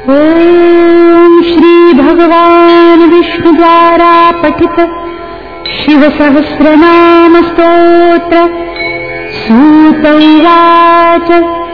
ॐ श्री भगवान विष्णु द्वारा पठित शिव सहस्रनाम स्तोत्र। सूत उवाच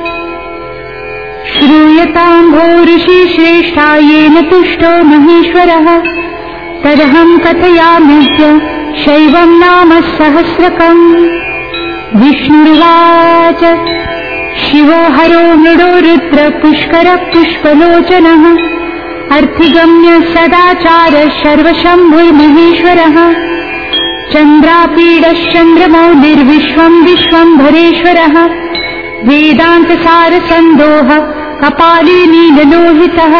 श्रूयतां भो ऋषि श्रेष्ठा येन तुष्टो महेश्वरः तदहं कथयाम्यद्य शैवं नाम सहस्रकम्। विष्णुर्वाच शिवो हरो मृडो रुद्र पुष्कर पुष्पलोचनः अर्थिगम्य सदाचार सर्वशम्भुर्महेश्वरः चन्द्रापीडश्चन्द्रमौलिर्विश्वं विश्वम्भरेश्वरः वेदान्तसारसन्दोह कपाली नीललोहितः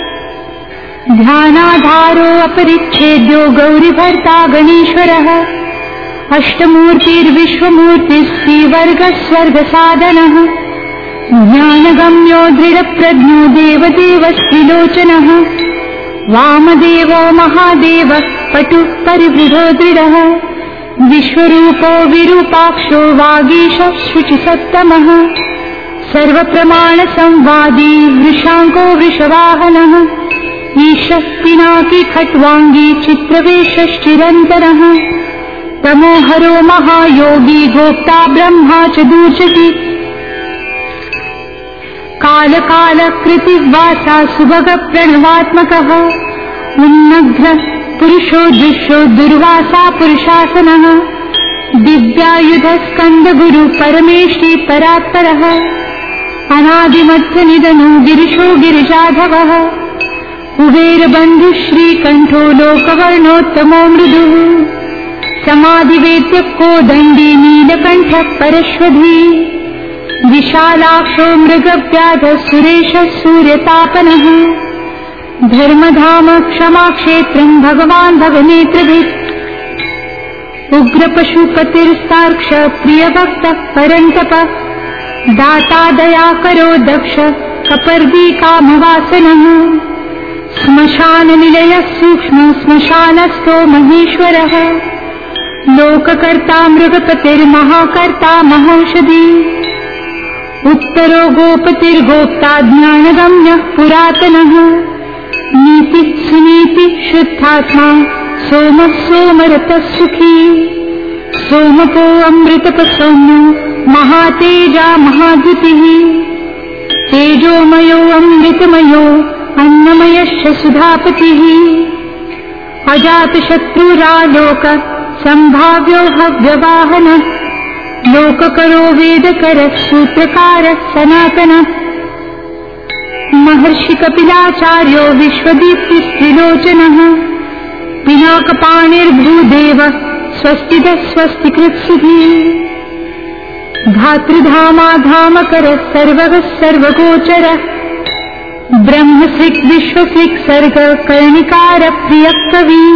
ध्यानाधारो अपरिच्छेद्यो गौरीभर्ता गणेश्वरः अष्टमूर्तिर्विश्वमूर्तिस्त्रिवर्गस्वर्गसाधनः ज्ञानगम्यो दृढप्रज्ञो देवदेवस्त्रिलोचनः वामदेवो महादेवः पटुः परिवृढो दृढः विश्वरूपो विरूपाक्षो वागीशः शुचिसत्तमः सर्वप्रमाणसंवादी वृषाङ्को वृषवाहनः ईशः पिनाकी खट्वाङ्गी चित्रवेशश्चिरन्तरः तमोहरो महायोगी गोप्ता ब्रह्मा च दूर्जति कालकालकृतिवासा सुभगप्रणवात्मकः उन्नघ्न पुरुषो दृश्यो दुर्वासा पुरुषासनः दिव्यायुधस्कन्दगुरु परमेष्टि परात्परः अनादिमध्यनिधनो गिरिशो गिरिजाधवः कुबेरबन्धुः श्रीकण्ठो लोकवर्णोत्तमो मृदुः समाधिवेद्य कोदण्डी नीलकण्ठः परश्वधी विशालाक्षो मृगव्याधः सुरेशः सूर्यतापनः धर्मधाम क्षमाक्षेत्रं भगवान् भवनेत्रभिः उग्रपशुपतिर्स्तार्क्ष प्रियभक्तः परन्तपः दाता दयाकरो दक्ष कपर्दी कामवासनः श्मशाननिलयः सूक्ष्म श्मशानस्थो महेश्वरः लोककर्ता मृगपतिर्महाकर्ता महौषधी उत्तरो गोपतिर्गोप्ता ज्ञानगम्यः पुरातनः नीतिः सुनीतिः शुद्धात्मा सोमः सोमरतः सुखी सोमपो अमृतपसौम्यो महातेजा महाद्युतिः तेजोमयो अमृतमयो अन्नमयश्च सुधापतिः अजातशत्रुरालोक सम्भाव्यो हव्यवाहनः लोककरो वेदकरः सूत्रकारः सनातनः महर्षि कपिलाचार्यो विश्वदीप्तिस्त्रिलोचनः पिनाकपाणिर्भूदेवः स्वस्तिदः स्वस्तिकृत्सुभिः धातृधामाधामकरः सर्वगः सर्वगोचरः ब्रह्मसिक् विश्वसिक् सर्ग कर्णिकारः प्रियः कविः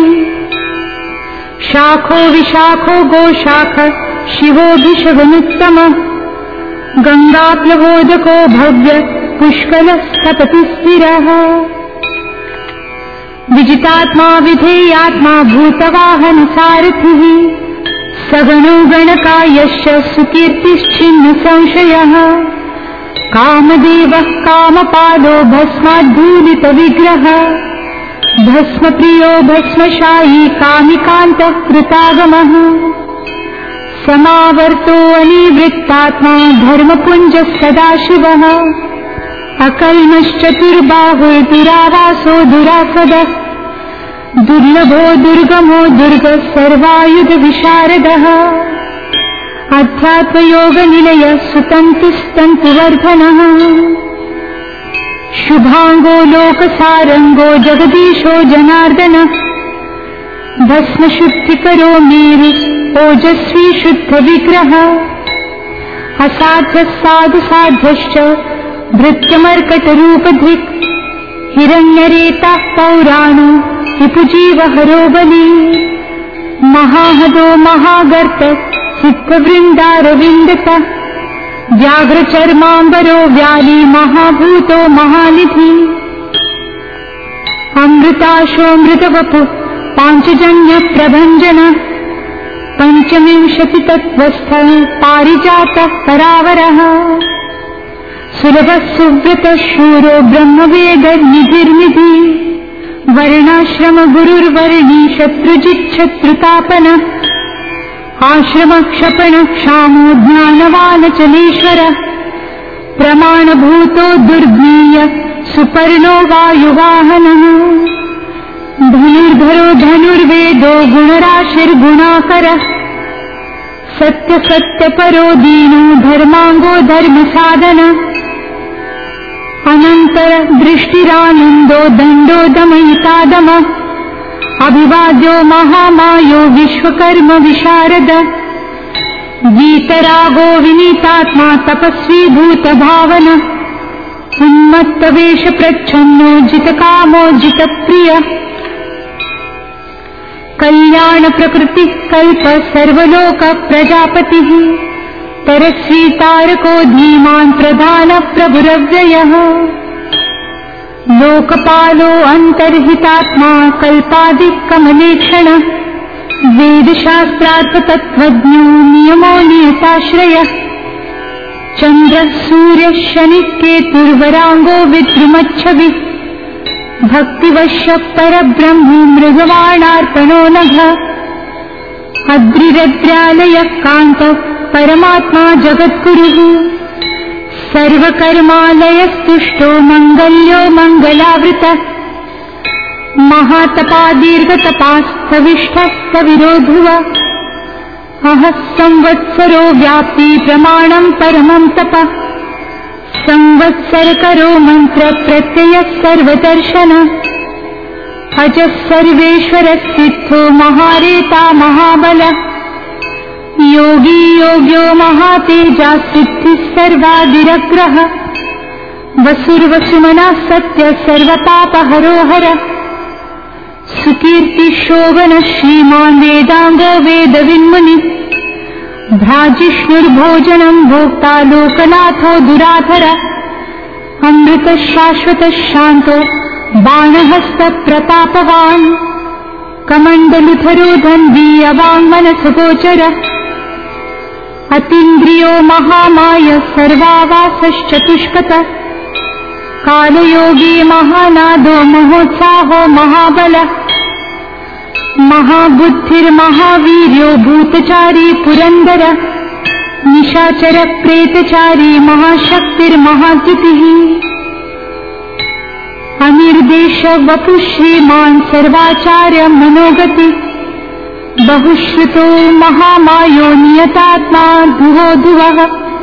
शाखो विशाखो गोशाख शिवोऽभिशवनुत्तमः गङ्गाप्लवोदको भव्य पुष्कलः सतति स्थिरः विजितात्मा विधेयात्मा भूतवाहन सारथिः सगणो गणकायश्च सुकीर्तिश्चिन्न संशयः कामदेवः कामपालो भस्माद्धूलितविग्रहः भस्मप्रियो भस्मशायी कामिकान्तः कृतागमः समावर्तो अनिवृत्तात्मा धर्मपुञ्जः सदाशिवः अकल्मश्चतुर्बाहुर्दुरावासो दुरासदः दुर्लभो दुर्गमो दुर्गः सर्वायुधविशारदः अध्यात्मयोगनिलयः सुतन्तुस्तन्तुवर्धनः शुभांगो लोकसारंगो जगदीशो जनार्दनः भस्मशुद्धिकरो मेरु ओजस्वी शुद्ध विग्रह असाध्यः साधु साध्यश्च भृत्यमर्कटरूपधिक् हिरण्यरेताः पौराणो रिपुजीवहरो बली महाहदो महागर्त सिद्धवृन्दारविन्दतः व्याघ्रचर्माम्बरो व्याली महाभूतो महानिधि अमृताशोऽमृतवपुः पाञ्चजन्यः प्रभञ्जनः पञ्चविंशतितत्त्वस्थः पारिजातः परावरः सुलभ सुव्रत शूरो ब्रह्मवेद निधिर्निधि वर्णाश्रम गुरुर्वर्णी शत्रुजिच्छत्रुतापन आश्रम क्षपण क्षामो ज्ञानवान चलेश्वर प्रमाणभूतो दुर्ज्ञेय सुपर्णो वायुवाहनः धनुर्धरो धनुर्वेदो गुणराशिर्गुणाकरः सत्य सत्य परो दीनो धर्मांगो धर्म साधन अनंतर दृष्टिरानंदो दंडो दमयिता दम अभिवाद्यो महामायो विश्वकर्म विशारद वीतरागो विनीतात्मा तपस्वी भूत भावन उन्मत्त वेश प्रच्छन्नो जितकामो जितप्रिय कल्याण प्रकृति कल्प सर्वलोक प्रजापति तरस्वी तारको धीमान प्रधान प्रभुरव्ययः लोकपालो अंतर्हितात्मा कल्पादिक कमलेक्षण वेदशास्त्रार्थ तत्वज्ञो नियमो नियताश्रय चंद्र सूर्य शनि केतुर्वरांगो विद्रुमच्छवि भक्तिवश्य परब्रह्म मृगवाणार्पणो नघ अद्रिरद्रालय कांत परमात्मा जगद्गुरुः सर्वकर्मालयस्तुष्टो मंगल्यो मंगलावृत महातपा दीर्घतपास्थविष्ठस्तविरो ध्रुव अह संवत्सरो व्याप्ति प्रमाणं परमं तप संवत्सर करो मंत्र प्रत्यय सर्वदर्शन अज सर्वेश्वर सिद्धो महारेता महाबल योगी योग्यो महातेजा सिद्धि सर्वादिरग्रह वसुर्वसुमना सत्य सर्वपापहरो हर सुकीर्ति शोभन श्रीमान वेदांगो वेदविन्मुनि भ्राजिष्णुर्भोजनं भोक्ता लोकनाथो दुराधर अमृत शाश्वत शांतो बाणहस्त प्रतापवान् कमंडलुधरो धन्वी अवाङ्मनसगोचर अतीन्द्रियो महामाय सर्वावासश्चतुष्पथ कालयोगी महानादो महोत्साहो महाबल महाबुद्धिर्महावीर्यो भूतचारी पुरंदर निशाचर प्रेतचारी महाशक्तिर्महाद्युतिः अनिर्देश वपु श्रीमान सर्वाचार्य मनोगति बहुश्रुतो महामायो नियतात्मा धुवो धुवः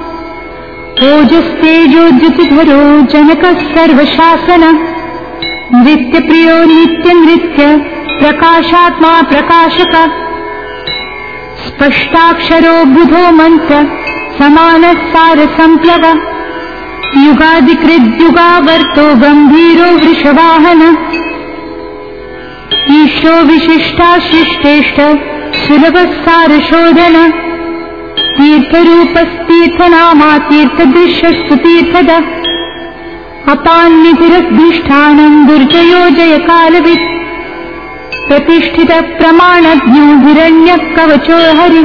ओजस्तेजोद्युतिधरो जनक सर्वशासन नृत्यप्रियो नित्य नृत्य प्रकाशात्मा प्रकाशक स्पष्टाक्षरो बुधो मंत्र समान सार संप्लव युगादिकृद्युगावर्तो गंभीरो वृषवाहन ईशो विशिष्टाशिष्टेष्ट सुलभ सार शोधन तीर्थरूपस्तीर्थनामा तीर्थदृश्यस्तु तीर्थद अपान्निधिरधिष्ठानं दुर्जयो जय कालवित् प्रतिष्ठित प्रमाणज्ञो हिरण्य कवचो हरिः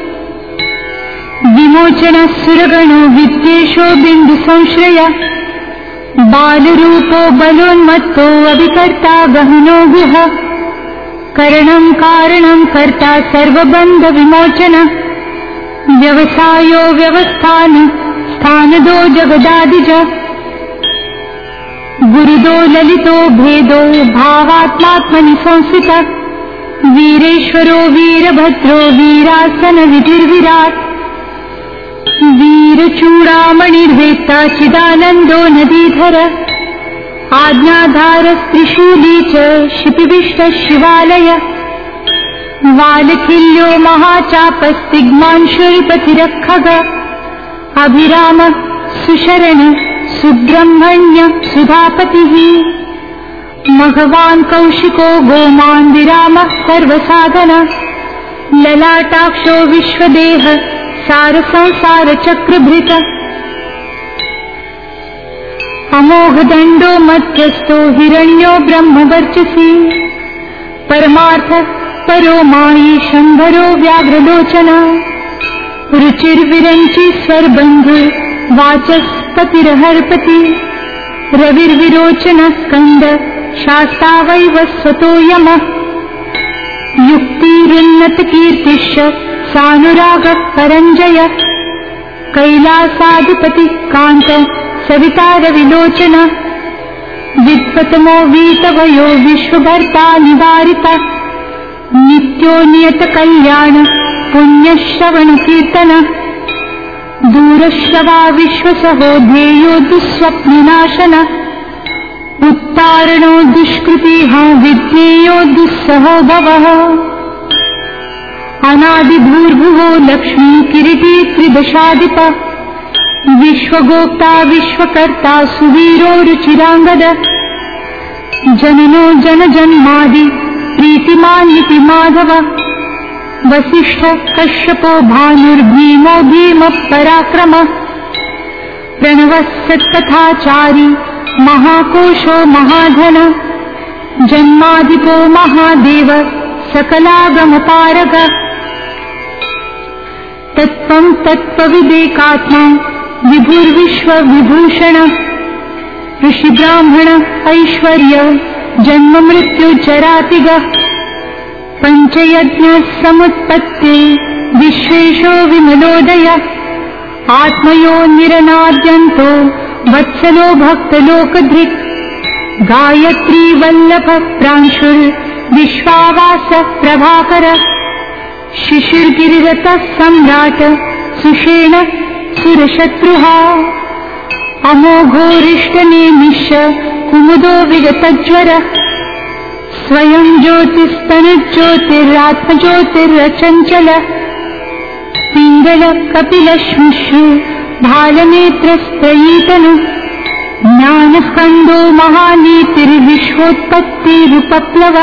विमोचन सुरगणो विद्वेषो बिंदु संश्रय बालरूपो बलोन्मत्तो अभिकर्ता गहनो गुह करणं कारणं कर्ता सर्वबंध विमोचन व्यवसायो व्यवस्थान स्थानदो जगदादिज गुरुदो ललितो भेदो भावात्मात्मनि संस्थित वीरेश्वरो वीरभद्रो वीरासन विधिर्विराट वीरचूडामणिर्वेत्ता चिदानंदो नदीधर आज्ञाधार त्रिशूली च शिपिविष्ट शिवालय वालखिल्यो महाचापस्तिग्मांशुरिपतिरक्षग अभिराम सुशरण सुब्रह्मण्य सुधापतिः मघवान् कौशिको गोमान् विरामः सर्वसाधन ललाटाक्षो विश्वदेह सार संसार चक्रभृत अमोघ दंडो मध्यस्थो हिरण्यो ब्रह्मवर्चसी परमार्थ परो मायी शंभरो व्याघ्रलोचन रुचिर्विरंची स्वरबंधु वाचस् बृहस्पतिर्हर्पति रविर्विरोचनः स्कन्द शास्ता वैवस्वतो यमः युक्तिरुन्नतकीर्तिश्च सानुरागः परञ्जय कैलासाधिपति कान्त सवितारविलोचन विद्वतमो वीतवयो विश्वभर्ता निवारिता नित्यो नियतकल्याण पुण्यश्रवणकीर्तन दूरश्रवा विश्वसहो ध्येयो दुःस्वप्ननाशन उत्तारणो दुष्कृतिः विज्ञेयो दुःसहो भवः अनादिभूर्भुवो लक्ष्मी किरीटी त्रिदशाधिप विश्वगोप्ता विश्वकर्ता सुवीरो रुचिरांगद जननो जनजन्मादि प्रीतिमान्यति माधव वसिष्ठ कश्यपो भानुर्भीमो भीमपराक्रम प्रणवः सत्कथाचारी महाकोशो महाधन जन्माधिपो महादेव सकलागमपारग तत्त्वं तत्त्वविदेकात्मा विभुर्विश्वविभूषण ऋषिब्राह्मण ऐश्वर्य जन्म मृत्यु चरातिग पंचयज्ञ समुत्पत्ति विश्वेशो विमलोदय आत्मयो निरनाद्यन्तो वत्सलो भक्तलोकधृक् गायत्री वल्लभ प्रांशुर् विश्वावास प्रभाकर शिशिर्गिरिरतः सम्राट सुषेण सुरशत्रुः अमोघोरिष्टनेमिष कुमुदो विगतज्वर स्वयं ज्योतिस्तनुज्योतिरात्मज्योतिरचञ्चल पिङ्गल कपिलश्मुश्रु भालनेत्रस्त्रयीतनु ज्ञानस्कन्दो महानीतिर्विश्वोत्पत्तिरुपप्लव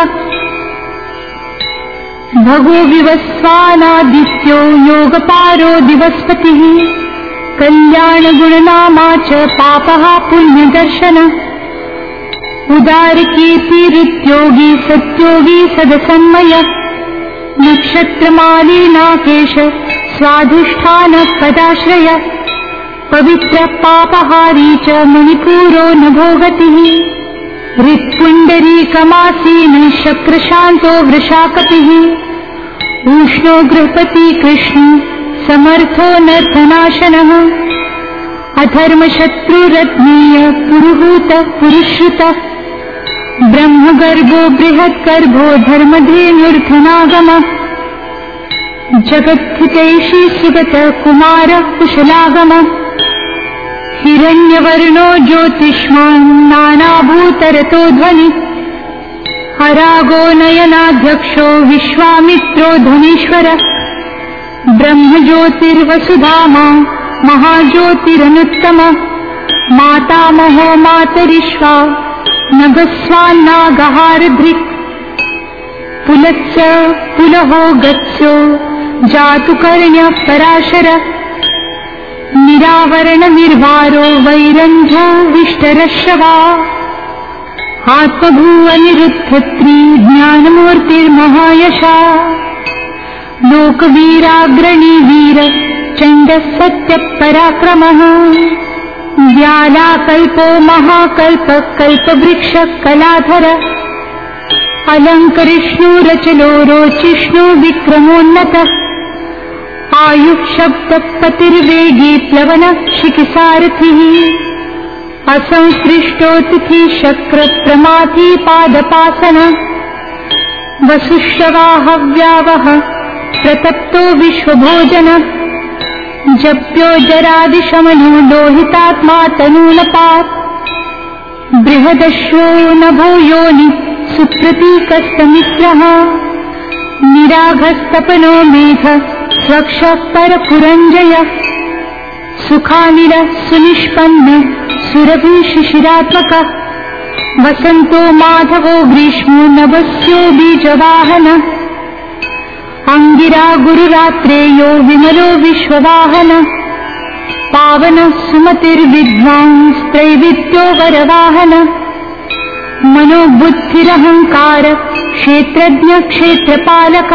भगो विवस्वानादित्यो योगपारो दिवस्पतिः कल्याणगुणनामा च पापः पुण्यदर्शन उदारकीर्तिरुद्योगी सत्योगी सदसन्मय नक्षत्रमालीनाकेश स्वाधिष्ठान पदाश्रय पवित्र पापहारी च मणिपूरो नभोगतिः हृत्पुण्डरीकमासीन शक्रशान्तो वृषाकपिः उष्णो गृहपति कृष्ण समर्थो नर्थनाशनः अधर्मशत्रुरत्नीय पुरुहूत पुरुश्रुत ब्रह्मगर्भो बृहत्गर्भो धर्मधेनुर्धनागम जगद्धितैषी सुगत कुमार कुशलागम हिरण्यवर्णो ज्योतिष्मान् नानाभूतरतो ध्वनि हरागो नयनाध्यक्षो विश्वामित्रो धनीश्वर ब्रह्मज्योतिर्वसुधामा महाज्योतिरनुत्तम मातामहो मातरिश्वा नभस्वान्नागहारधृक् पुलच्च पुलहो गत्स्यो जातुकर्ण्य पराशर निरावरण निर्वारो वैरन्धो विष्टरश्रवा आत्मभुवनिरुद्धत्री ज्ञानमूर्तिर्महायशा लोकवीराग्रणी वीर चण्ड सत्य पराक्रमः व्यालाकल्पो महाकल्प कल्पवृक्ष कलाधर अलङ्करिष्णुरचलो रोचिष्णु विक्रमोन्नत आयुः शब्दपतिर्वेगी प्लवन शिखिसारथिः असंसृष्टोतिथि शक्र प्रमाथि पादपासन वसुश्रवाहव्यावह प्रतप्तो विश्वभोजन जप्यो जरादिशमनो लोहितात्मा तनूलपात् बृहदश्वो नभो योनि सुप्रतीकस्तमिश्रः निराघस्तपनो मेघ स्वक्षः परपुरञ्जय सुखानिल सुनिष्पन्न सुरभिशिशिरात्मक वसन्तो माधवो ग्रीष्मो नभस्यो बीजवाहन अंगिरा गुरुरात्रेयो विमलो विश्ववाहन पावन सुमतिर्विद्वांस्त्रैविद्यो वरवाहन मनोबुद्धिरहंकार क्षेत्रज्ञ क्षेत्रपालक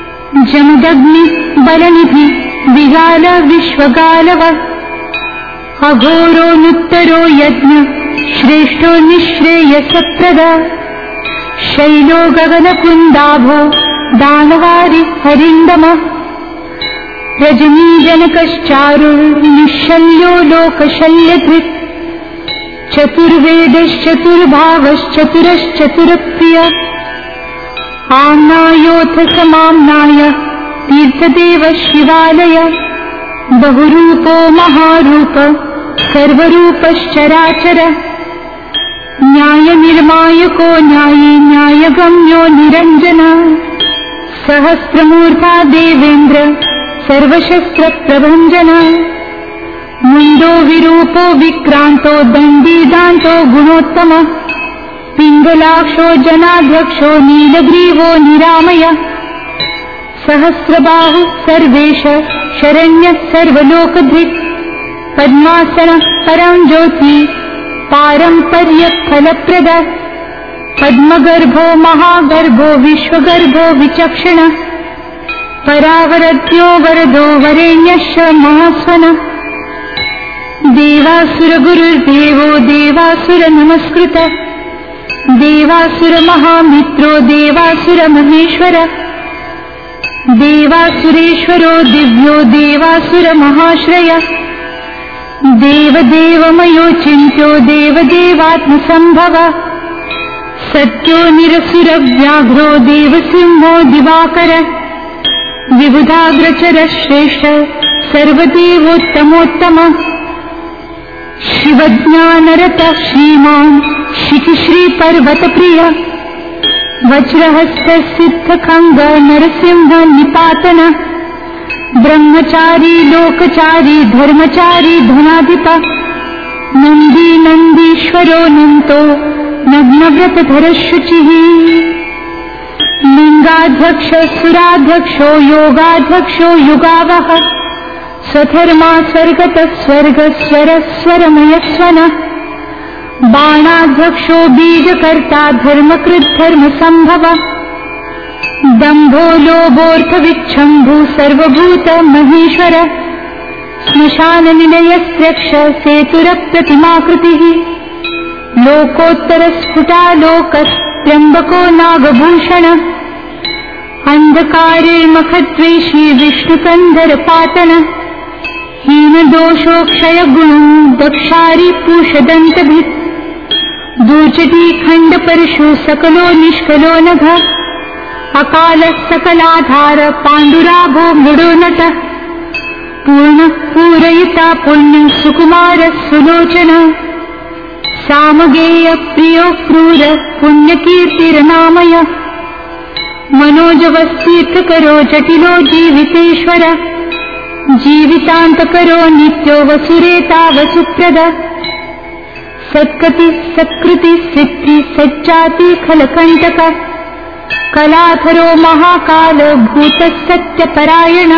जमदग्नि बलनिधि विगाल विश्वगालव अघोरोऽनुत्तरो यज्ञ श्रेष्ठो निःश्रेयसप्रदा शैलो गगनकुन्दाभो दानवारि हरिन्दमः रजनीजनकश्चारुर्निश्शल्यो लोकशल्यधृक् चतुर्वेदश्चतुर्भावश्चतुरश्चतुरप्रिय आम्नायोऽथ समाम्नाय तीर्थदेव शिवालय बहुरूपो महारूप सर्वरूपश्चराचर न्यायनिर्मायको न्यायी न्यायगम्यो निरञ्जन सहस्रमूर्धा देवेन्द्र सर्वशस्त्रप्रभञ्जन मुण्डो विरूपो विक्रान्तो दण्डी दान्तो गुणोत्तम पिङ्गलाक्षो जनाध्यक्षो नीलग्रीवो निरामय सहस्रबाहु सर्वेश शरण्यः सर्वलोकधृक् पद्मासन परं ज्योति पारम्पर्यफलप्रद पद्मगर्भो महागर्भो विश्वगर्भो विचक्षण परावरद्यो वरदो वरेण्यश्च महास्वन देवासुरगुरुर्देवो देवासुरनमस्कृत देवासुरमहामित्रो देवासुरमहेश्वर देवासुरेश्वरो दिव्यो देवासुरमहाश्रय देवदेवमयो चिन्त्यो देवदेवात्मसम्भव सत्यो निरसुरव्याघ्रो देवसिंहो दिवाकर विबुधाग्रचर श्रेष्ठ सर्वदेवोत्तमोत्तम शिवज्ञानरत श्रीमान् शिखिश्रीपर्वतप्रिय वज्रहस्त सिद्धखङ्ग नरसिंह निपातन ब्रह्मचारी लोकचारी धर्मचारी धनाधिप नन्दी नन्दीश्वरो नन्तो नग्नव्रतधर शुचिः लिंगाध्यक्ष सुराध्यक्षो योगाध्यक्षो युगावः स्वधर्मा स्वर्गत स्वर्ग स्वर स्वरमयस्वन बाणाध्यक्षो बीजकर्ता धर्मकृत् धर्म संभव दम्भो लोभोऽर्थविच्छम्भु सर्वभूत महेश्वर श्मशान निलयस्यक्ष सेतुरप्रतिमाकृतिः लोकोत्तरस्फुटालोकस्त्र्यम्बको नागभूषण अंधकारेर्मखद्वेषी विष्णुकन्धरपातन हीनदोषोक्षयगुणो दक्षारी पूषदन्तभित् दूर्जटी खण्डपरशु सकलो निष्कलो नघ अकालः सकलाधार पाण्डुराभो मृडो नटः पूर्णः पूरयिता पुण्यः सुकुमारः सुलोचन सामगेय प्रियो क्रूर पुण्यकीर्तिरनामय मनोजवस्तीर्थकरो जटिलो जीवितेश्वर जीवितान्तकरो नित्यो वसुरेता वसुप्रद सत्कति सत्कृति सिद्धि सज्जाति खलकण्टक कलाधरो महाकाल भूतसत्यपरायण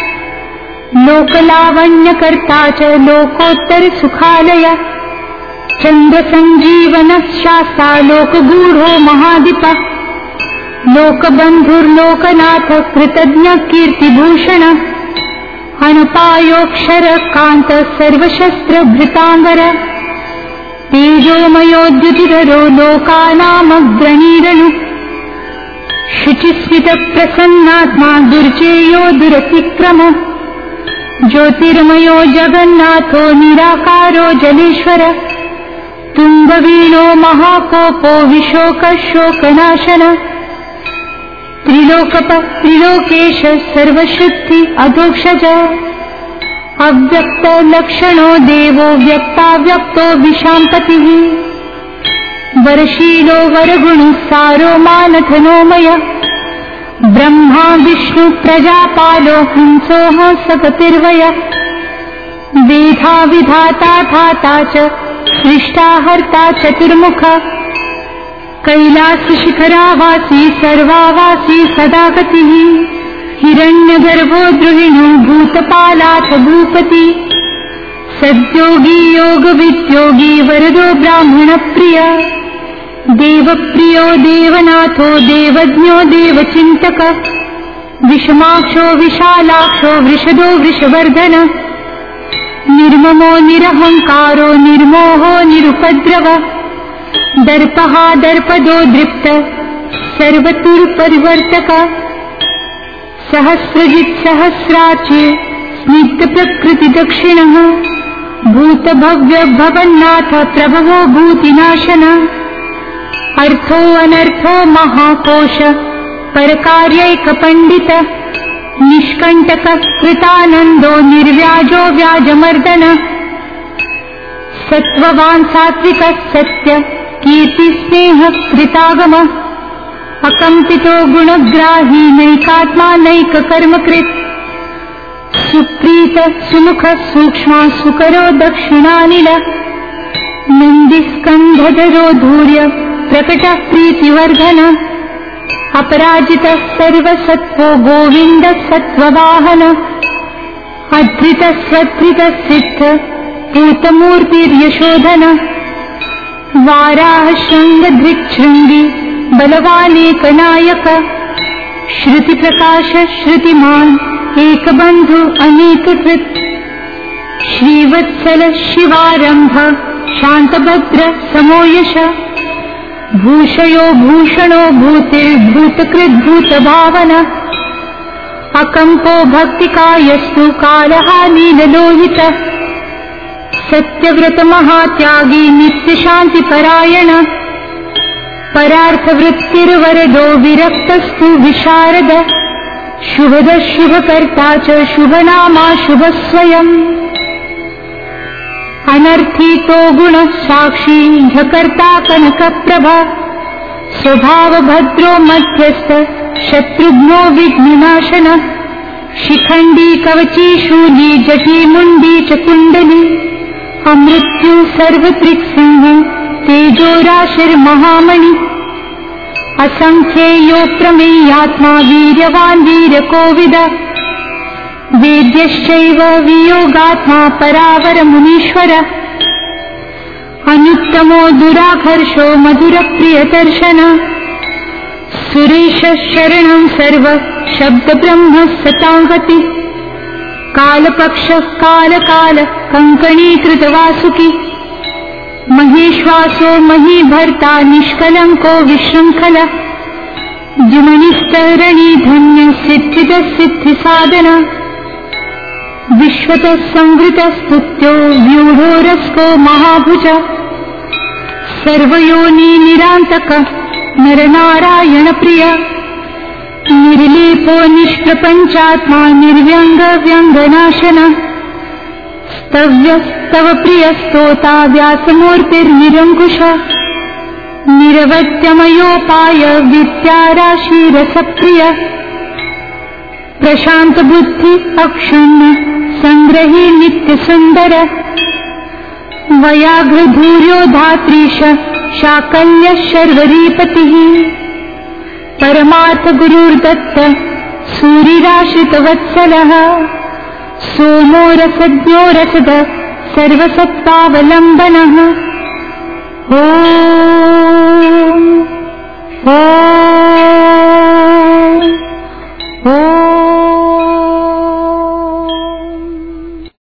लोकलावण्यकर्ता च लोकोत्तर सुखालय चन्द्रसञ्जीवन शास्ता लोकगूढो महाधिप लोकबन्धुर्लोकनाथ कृतज्ञ कीर्तिभूषण अनपायोक्षर कान्त सर्वशस्त्रभृतांगर तेजोमयोद्युतिधरो लोकानामग्रणीरणु शुचिस्मित प्रसन्नात्मा दुर्जेयो दुरतिक्रम ज्योतिर्मयो जगन्नाथो निराकारो जलेश्वर तुंगवीणो महाकोपो विशोकशोकनाशन त्रिलोकप त्रिलोकेश सर्वशुद्धि अधोक्षज अव्यक्त लक्षणो देवो व्यक्ताव्यक्तो विशाम्पतिः वरशीलो वरगुणसारो मानधनोमय ब्रह्मा विष्णु प्रजापालो हंसोः सकतिर्वय वेधा विधाता धाता च सृष्टा हर्ता चतुर्मुख कैलासशिखरावासी सर्वावासी सदा गतिः हिरण्यगर्भो द्रुहिणो भूतपालाथ भूपति सद्योगी योगविद्योगी वरदो ब्राह्मणप्रिय देवप्रियो देवनाथो देवज्ञो देवचिन्तक विषमाक्षो विशालाक्षो वृषदो वृषवर्धन निर्ममो निरहंकारो निर्मोहो निरुपद्रव दर्पः दर्पदो दृप्त सर्वतुर्परिवर्तक सहस्रजित् सहस्राच्य स्निग्ध प्रकृति दक्षिणः भूत भव्य भवन्नाथ प्रभवो भूतिनाशन अर्थो अनर्थो महाकोश परकार्यैक पंडित निष्कंटक कृतानंदो निर्व्याजो व्याजमर्दन सत्ववान सात्विक सत्य कीर्ति स्नेह कृतागम अकंपितो गुणग्राही नैकात्मा नैक कर्मकृत् सुप्रीत सुमुख सूक्ष्म सुकरो दक्षिणानिल नंदिस्कंधरो धूर्य प्रकट प्रीतिवर्धन अपराजित सर्वसत्वो गोविंद सत्ववाहन अधृत स्वधृत सिद्ध पूतमूर्तिर्यशोधन वाराह शृंग धृच्छृंगी बलवानेक नायक श्रुति प्रकाश श्रुतिमान एक बंधु अनेककृत श्रीवत्सल शिवारंभ शांतभद्र समोयश भूषयो भूषणो भूतिर्भूतकृत भूत भावना अकंपो भक्तिकायस्तु कालः नीललोहित सत्यव्रत महात्यागी नित्य शांति परायण परार्थवृत्तिर्वरदो विरक्तस्तु विशारद शुभद शुभकर्ता च शुभनामा शुभस्वयम् अनर्थितो गुण साक्षी झकर्ता कनकप्रभा स्वभाव भद्रो मध्यस्थ शत्रुघ्नो विघ्ननाशन शिखंडी कवची शूली जटी मुंडी च कुंडली अमृत्यु सर्वत्रिक्सिंह तेजो राशिर्महामणि असंख्येयो प्रमेयात्मा वीर्यवान् वीरकोविद वेद्यश्चैव वियोगात्मा परावर मुनीश्वर अनुत्तमो दुराघर्षो मधुर प्रियदर्शन सुरेश शरणं सर्व शब्द ब्रह्म सतांगति कालपक्ष काल कंकणीकृत वासुकी महेश्वासो महीभर्ता निष्कलंको विशृंखल जिमनिस्तरणी धन्य सिद्धिद सिद्धि साधन विश्वत संवृत स्तुत्यो व्यूढोरस्को महाभुज सर्वयोनि निरांतक नरनारायण प्रिय निर्लेपो निष्प्रपंचात्मा निर्व्यंग व्यंगनाशन स्तव्य स्तव प्रिय स्तोता व्यासमूर्तिर्निरंकुश निरवत्यमयोपाय विद्याराशि रसप्रिय प्रशांत बुद्धि अक्षुण्ण संग्रही नित्य सुंदर वयाघ्र धूर्यो धात्रीश शाकल्य शर्वरीपतिः परमार्थ गुरुर्दत्त सूरिराश्रित वत्सलः सोमो रसज्ञो रसद सर्वसत्तावलंबनः। ओम